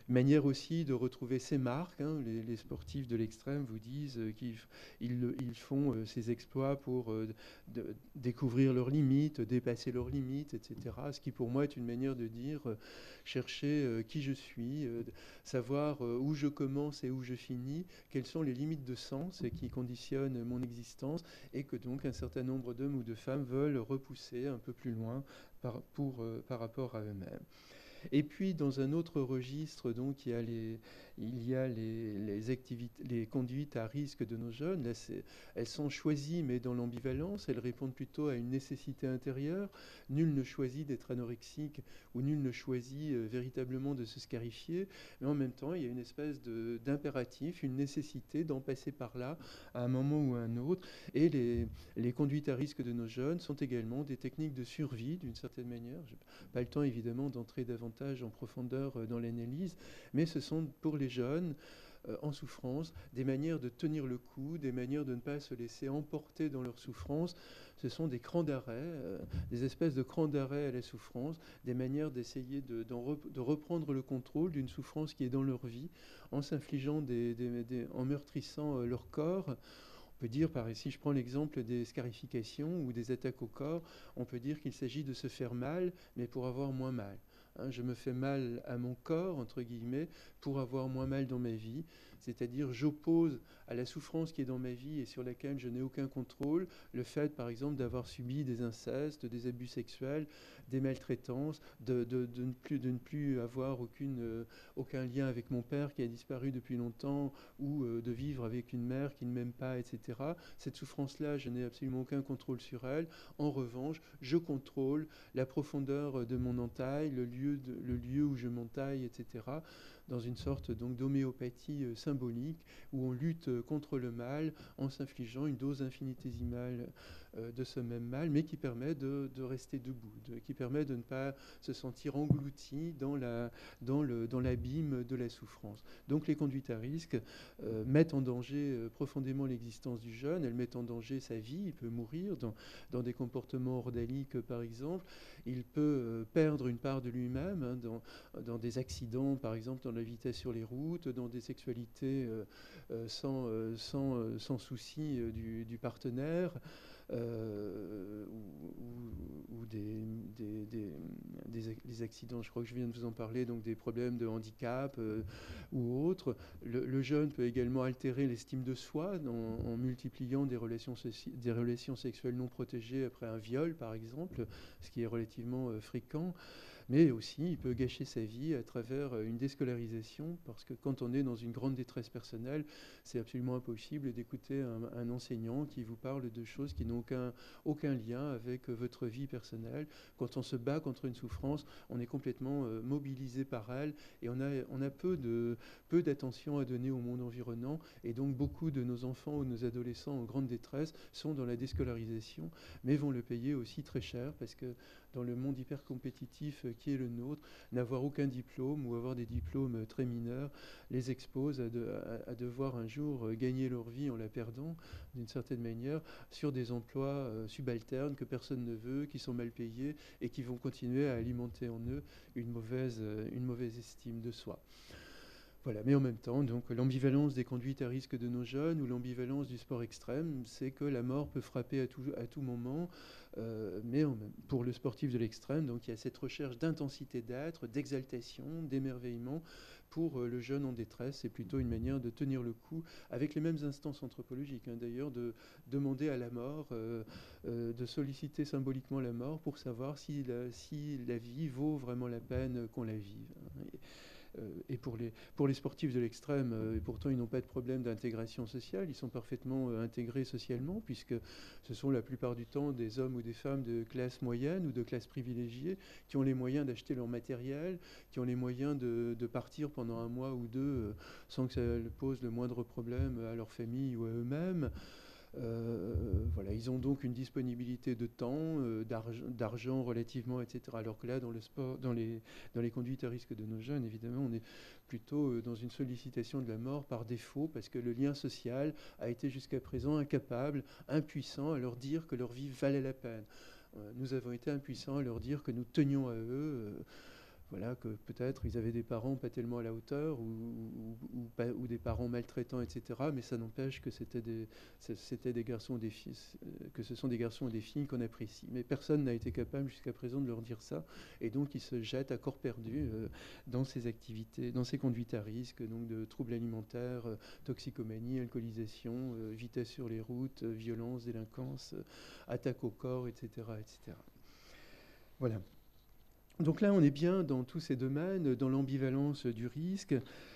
Manière aussi de retrouver ses marques, hein. Les, les sportifs de l'extrême vous disent euh, qu'ils ils, ils font euh, ces exploits pour euh, de- découvrir leurs limites, dépasser leurs limites, et cetera. Ce qui pour moi est une manière de dire euh, chercher euh, qui je suis, euh, savoir euh, où je commence et où je finis, quelles sont les limites de sens qui conditionnent mon existence, et que donc un certain nombre d'hommes ou de femmes veulent repousser un peu plus loin par, pour, euh, par rapport à eux-mêmes. Et puis, dans un autre registre, donc, il y a les, il y a les, les activités, les conduites à risque de nos jeunes. Là, c'est- elles sont choisies, mais dans l'ambivalence. Elles répondent plutôt à une nécessité intérieure. Nul ne choisit d'être anorexique ou nul ne choisit euh, véritablement de se scarifier. Mais en même temps, il y a une espèce de- d'impératif, une nécessité d'en passer par là à un moment ou à un autre. Et les, les conduites à risque de nos jeunes sont également des techniques de survie, d'une certaine manière. Je n'ai pas le temps, évidemment, d'entrer davantage en profondeur euh, dans l'analyse, mais ce sont pour les jeunes euh, en souffrance des manières de tenir le coup, des manières de ne pas se laisser emporter dans leur souffrance. Ce sont des crans d'arrêt, euh, des espèces de crans d'arrêt à la souffrance, des manières d'essayer de, d'en rep- de reprendre le contrôle d'une souffrance qui est dans leur vie, en s'infligeant des, des- des- en meurtrissant euh, leur corps. On peut dire, par ici, je prends l'exemple des scarifications ou des attaques au corps, on peut dire qu'il s'agit de se faire mal, mais pour avoir moins mal. Hein, je me fais mal à mon corps, entre guillemets, pour avoir moins mal dans ma vie. C'est-à-dire, j'oppose à la souffrance qui est dans ma vie et sur laquelle je n'ai aucun contrôle, le fait, par exemple, d'avoir subi des incestes, des abus sexuels, des maltraitances, de, de- de ne, plus, de ne plus avoir aucune, euh, aucun lien avec mon père qui a disparu depuis longtemps, ou euh, de vivre avec une mère qui ne m'aime pas, et cetera. Cette souffrance-là, je n'ai absolument aucun contrôle sur elle. En revanche, je contrôle la profondeur de mon entaille, le lieu, de- le lieu où je m'entaille, et cetera, dans une sorte donc d'homéopathie euh, symbolique où on lutte euh, contre le mal en s'infligeant une dose infinitésimale euh, de ce même mal, mais qui permet de, de rester debout, de- qui permet de ne pas se sentir englouti dans la, dans le, dans l'abîme de la souffrance. Donc les conduites à risque euh, mettent en danger euh, profondément l'existence du jeune, elles mettent en danger sa vie, il peut mourir dans, dans des comportements ordaliques par exemple, il peut euh, perdre une part de lui-même hein, dans, dans des accidents par exemple, dans la vitesse sur les routes, dans des sexualités euh, euh, sans, euh, sans, euh, sans souci euh, du, du partenaire. Euh, ou, ou- ou des, des, des- des- des accidents, je crois que je viens de vous en parler, donc des problèmes de handicap euh, ou autres. Le, le jeune peut également altérer l'estime de soi en, en multipliant des relations, soci- des relations sexuelles non protégées après un viol, par exemple, ce qui est relativement euh, fréquent. Mais aussi, il peut gâcher sa vie à travers euh, une déscolarisation, parce que quand on est dans une grande détresse personnelle, c'est absolument impossible d'écouter un, un enseignant qui vous parle de choses qui n'ont aucun, aucun lien avec euh, votre vie personnelle. Quand on se bat contre une souffrance, on est complètement euh, mobilisé par elle, et on a, on a peu de, peu d'attention à donner au monde environnant, et donc beaucoup de nos enfants ou de nos adolescents en grande détresse sont dans la déscolarisation, mais vont le payer aussi très cher, parce que dans le monde hyper compétitif euh, qui est le nôtre, n'avoir aucun diplôme ou avoir des diplômes euh, très mineurs les expose à, de- à- à devoir un jour euh, gagner leur vie en la perdant d'une certaine manière sur des emplois euh, subalternes que personne ne veut, qui sont mal payés et qui vont continuer à alimenter en eux une mauvaise, euh, une mauvaise estime de soi. Voilà, mais en même temps, donc l'ambivalence des conduites à risque de nos jeunes ou l'ambivalence du sport extrême, c'est que la mort peut frapper à tout, à tout moment, euh, mais en même- pour le sportif de l'extrême, donc il y a cette recherche d'intensité d'être, d'exaltation, d'émerveillement. Pour euh, le jeune en détresse, c'est plutôt une manière de tenir le coup avec les mêmes instances anthropologiques, hein, d'ailleurs, de demander à la mort, euh, euh, de solliciter symboliquement la mort pour savoir si la, si la vie vaut vraiment la peine qu'on la vive. Hein. Et, euh, et pour les, pour les sportifs de l'extrême, euh, et pourtant ils n'ont pas de problème d'intégration sociale, ils sont parfaitement euh, intégrés socialement, puisque ce sont la plupart du temps des hommes ou des femmes de classe moyenne ou de classe privilégiée qui ont les moyens d'acheter leur matériel, qui ont les moyens de, de partir pendant un mois ou deux euh, sans que ça pose le moindre problème à leur famille ou à eux-mêmes. Euh, voilà, ils ont donc une disponibilité de temps, euh, d'arg- d'argent relativement, et cetera. Alors que là, dans le sport, dans les, dans les conduites à risque de nos jeunes, évidemment, on est plutôt euh, dans une sollicitation de la mort par défaut, parce que le lien social a été jusqu'à présent incapable, impuissant à leur dire que leur vie valait la peine. Euh, nous avons été impuissants à leur dire que nous tenions à eux. Euh, voilà, que peut-être ils avaient des parents pas tellement à la hauteur ou, ou, ou, pas, ou des parents maltraitants, et cetera. Mais ça n'empêche que c'était des, c'était des garçons ou des filles, que ce sont des garçons ou des filles qu'on apprécie. Mais personne n'a été capable jusqu'à présent de leur dire ça. Et donc ils se jettent à corps perdu euh, dans ces activités, dans ces conduites à risque, donc de troubles alimentaires, euh, toxicomanie, alcoolisation, euh, vitesse sur les routes, euh, violence, délinquance, euh, attaque au corps, et cetera, et cetera. Voilà. Donc là, on est bien dans tous ces domaines, dans l'ambivalence du risque.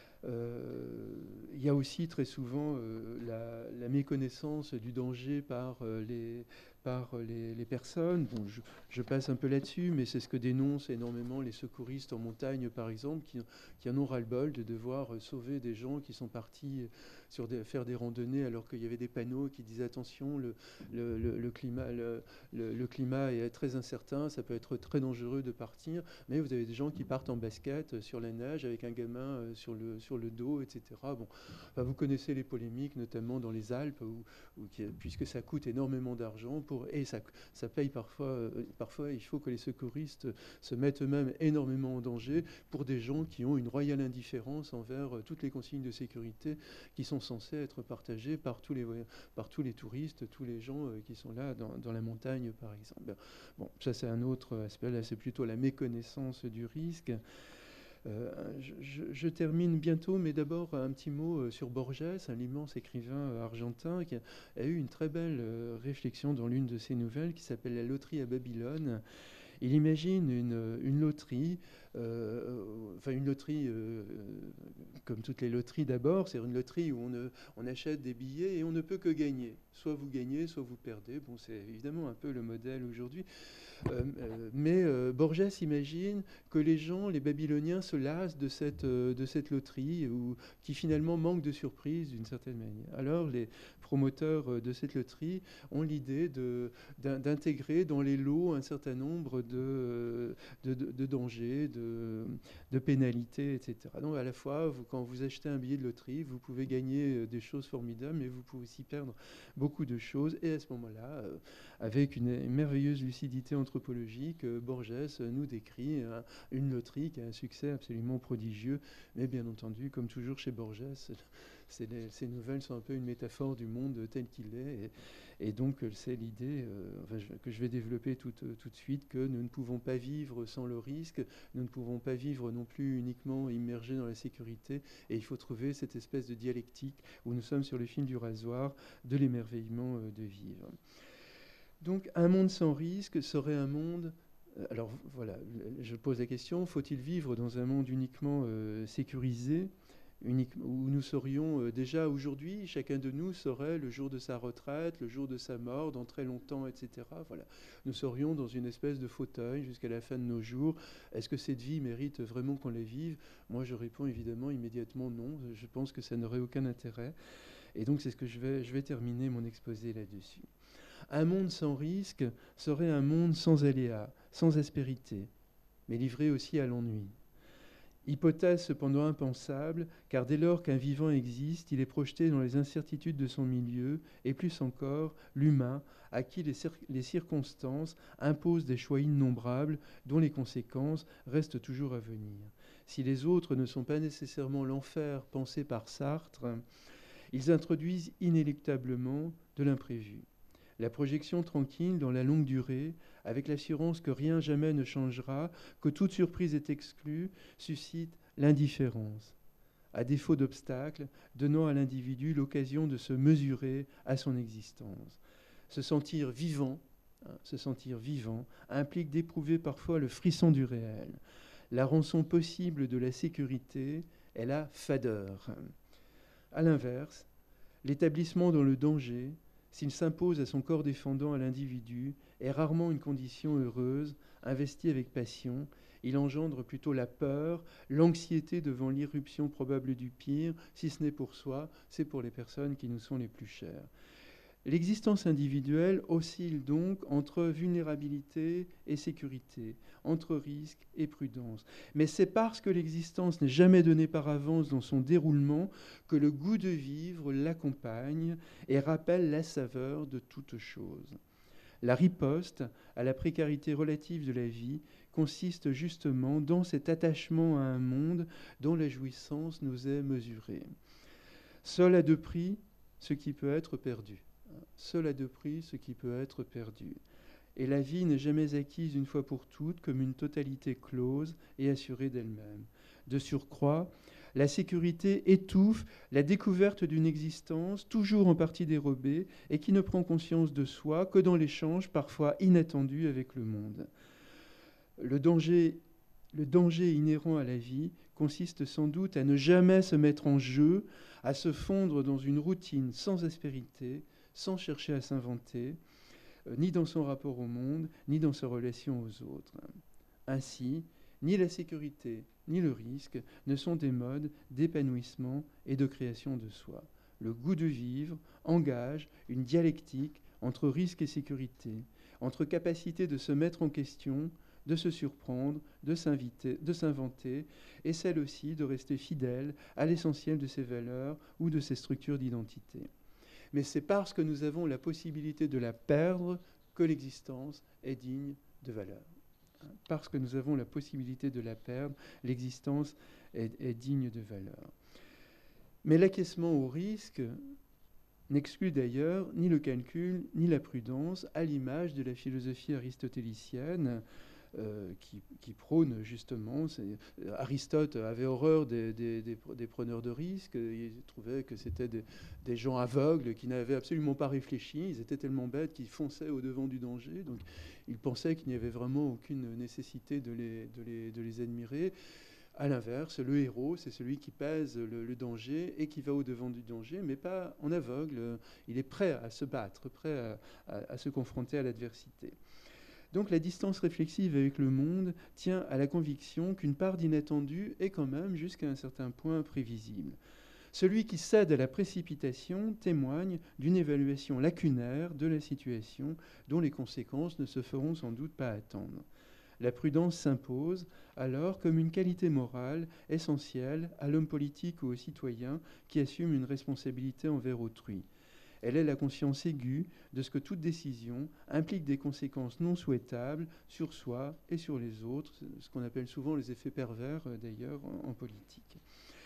Euh, il y a aussi très souvent euh, la, la méconnaissance du danger par euh, les, par les, les personnes. Bon, je, je passe un peu là-dessus, mais c'est ce que dénoncent énormément les secouristes en montagne, par exemple, qui, qui en ont ras-le-bol de devoir sauver des gens qui sont partis sur des, faire des randonnées alors qu'il y avait des panneaux qui disaient attention, le, le, le, le, climat, le, le, le climat est très incertain, ça peut être très dangereux de partir, mais vous avez des gens qui partent en basket sur la neige avec un gamin sur le, sur le dos, et cetera. Bon, enfin, vous connaissez les polémiques, notamment dans les Alpes, où, où, puisque ça coûte énormément d'argent, pour, et ça, ça paye parfois, euh, parfois il faut que les secouristes se mettent eux-mêmes énormément en danger pour des gens qui ont une royale indifférence envers euh, toutes les consignes de sécurité qui sont censées être partagées par tous les, par tous les touristes, tous les gens euh, qui sont là dans, dans la montagne, par exemple. Bon, ça c'est un autre aspect, là c'est plutôt la méconnaissance du risque. Euh, je, je, je termine bientôt, mais d'abord un petit mot sur Borges, un immense écrivain argentin qui a, a eu une très belle euh, réflexion dans l'une de ses nouvelles qui s'appelle La loterie à Babylone. Il imagine une, une loterie, euh, enfin une loterie euh, comme toutes les loteries d'abord, c'est une loterie où on, ne, on achète des billets et on ne peut que gagner. Soit vous gagnez, soit vous perdez. Bon, c'est évidemment un peu le modèle aujourd'hui. Euh, euh, mais euh, Borges imagine que les gens, les Babyloniens, se lassent de cette, euh, de cette loterie ou qui finalement manque de surprise d'une certaine manière. Alors les promoteurs de cette loterie ont l'idée de, d'intégrer dans les lots un certain nombre de, de, de, de dangers, de, de pénalités, et cetera. Donc à la fois, vous, quand vous achetez un billet de loterie, vous pouvez gagner des choses formidables, mais vous pouvez aussi perdre beaucoup de choses. Et à ce moment-là, euh, avec une, une merveilleuse lucidité anthropologique, euh, Borges nous décrit euh, une loterie qui a un succès absolument prodigieux. Mais bien entendu, comme toujours chez Borges, c'est les, ces nouvelles sont un peu une métaphore du monde tel qu'il est. Et, et donc, c'est l'idée euh, enfin, je, que je vais développer tout, tout de suite, que nous ne pouvons pas vivre sans le risque, nous ne pouvons pas vivre non plus uniquement immergés dans la sécurité. Et il faut trouver cette espèce de dialectique où nous sommes sur le fil du rasoir de l'émerveillement euh, de vivre. Donc, un monde sans risque serait un monde... Alors, voilà, je pose la question, faut-il vivre dans un monde uniquement euh, sécurisé, unique, où nous serions euh, déjà aujourd'hui, chacun de nous saurait le jour de sa retraite, le jour de sa mort, dans très longtemps, et cetera. Voilà. Nous serions dans une espèce de fauteuil jusqu'à la fin de nos jours. Est-ce que cette vie mérite vraiment qu'on la vive? Moi, je réponds évidemment immédiatement non. Je pense que ça n'aurait aucun intérêt. Et donc, c'est ce que je vais, je vais terminer mon exposé là-dessus. Un monde sans risque serait un monde sans aléas, sans aspérité, mais livré aussi à l'ennui. Hypothèse cependant impensable, car dès lors qu'un vivant existe, il est projeté dans les incertitudes de son milieu, et plus encore, l'humain, à qui les, cir- les circonstances imposent des choix innombrables, dont les conséquences restent toujours à venir. Si les autres ne sont pas nécessairement l'enfer pensé par Sartre, ils introduisent inéluctablement de l'imprévu. La projection tranquille dans la longue durée, avec l'assurance que rien jamais ne changera, que toute surprise est exclue, suscite l'indifférence, à défaut d'obstacle, donnant à l'individu l'occasion de se mesurer à son existence. Se sentir vivant, hein, se sentir vivant, implique d'éprouver parfois le frisson du réel. La rançon possible de la sécurité est la fadeur. À l'inverse, l'établissement dans le danger, s'il s'impose à son corps défendant à l'individu, est rarement une condition heureuse, investie avec passion. Il engendre plutôt la peur, l'anxiété devant l'irruption probable du pire, si ce n'est pour soi, c'est pour les personnes qui nous sont les plus chères. L'existence individuelle oscille donc entre vulnérabilité et sécurité, entre risque et prudence. Mais c'est parce que l'existence n'est jamais donnée par avance dans son déroulement que le goût de vivre l'accompagne et rappelle la saveur de toute chose. La riposte à la précarité relative de la vie consiste justement dans cet attachement à un monde dont la jouissance nous est mesurée. Seul à deux prix, ce qui peut être perdu. Seul à deux prix, ce qui peut être perdu. Et la vie n'est jamais acquise une fois pour toutes comme une totalité close et assurée d'elle-même. De surcroît, la sécurité étouffe la découverte d'une existence toujours en partie dérobée et qui ne prend conscience de soi que dans l'échange parfois inattendu avec le monde. Le danger, le danger inhérent à la vie consiste sans doute à ne jamais se mettre en jeu, à se fondre dans une routine sans aspérité, sans chercher à s'inventer, euh, ni dans son rapport au monde, ni dans sa relation aux autres. Ainsi, ni la sécurité, ni le risque ne sont des modes d'épanouissement et de création de soi. Le goût de vivre engage une dialectique entre risque et sécurité, entre capacité de se mettre en question, de se surprendre, de s'inviter, de s'inventer, et celle aussi de rester fidèle à l'essentiel de ses valeurs ou de ses structures d'identité. Mais c'est parce que nous avons la possibilité de la perdre que l'existence est digne de valeur. Parce que nous avons la possibilité de la perdre, l'existence est, est digne de valeur. Mais l'acquiescement au risque n'exclut d'ailleurs ni le calcul ni la prudence, à l'image de la philosophie aristotélicienne euh, qui, qui prône justement. Aristote avait horreur des, des, des, des preneurs de risques. Il trouvait que c'était des, des gens aveugles qui n'avaient absolument pas réfléchi. Ils étaient tellement bêtes qu'ils fonçaient au-devant du danger. Donc il pensait qu'il n'y avait vraiment aucune nécessité de les, de les, de les admirer. À l'inverse, le héros, c'est celui qui pèse le, le danger et qui va au-devant du danger, mais pas en aveugle. Il est prêt à se battre, prêt à, à, à se confronter à l'adversité. Donc la distance réflexive avec le monde tient à la conviction qu'une part d'inattendu est quand même, jusqu'à un certain point, prévisible. Celui qui cède à la précipitation témoigne d'une évaluation lacunaire de la situation dont les conséquences ne se feront sans doute pas attendre. La prudence s'impose alors comme une qualité morale essentielle à l'homme politique ou au citoyen qui assume une responsabilité envers autrui. Elle est la conscience aiguë de ce que toute décision implique des conséquences non souhaitables sur soi et sur les autres, ce qu'on appelle souvent les effets pervers d'ailleurs en, en politique.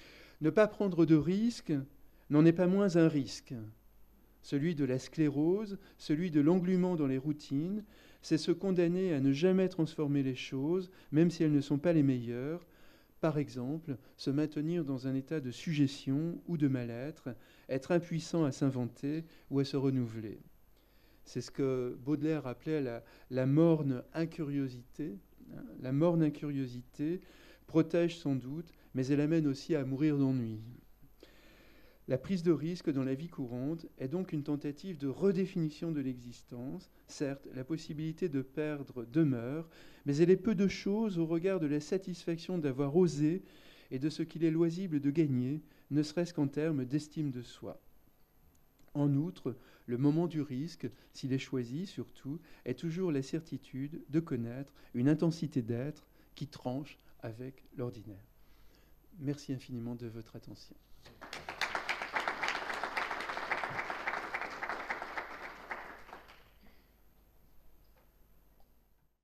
Ne pas prendre de risque n'en est pas moins un risque. Celui de la sclérose, celui de l'englument dans les routines, c'est se condamner à ne jamais transformer les choses, même si elles ne sont pas les meilleures. Par exemple, se maintenir dans un état de sujétion ou de mal-être, être impuissant à s'inventer ou à se renouveler. C'est ce que Baudelaire appelait la, la morne incuriosité. La morne incuriosité protège sans doute, mais elle amène aussi à mourir d'ennui. La prise de risque dans la vie courante est donc une tentative de redéfinition de l'existence. Certes, la possibilité de perdre demeure, mais elle est peu de choses au regard de la satisfaction d'avoir osé et de ce qu'il est loisible de gagner, ne serait-ce qu'en termes d'estime de soi. En outre, le moment du risque, s'il est choisi surtout, est toujours la certitude de connaître une intensité d'être qui tranche avec l'ordinaire. Merci infiniment de votre attention.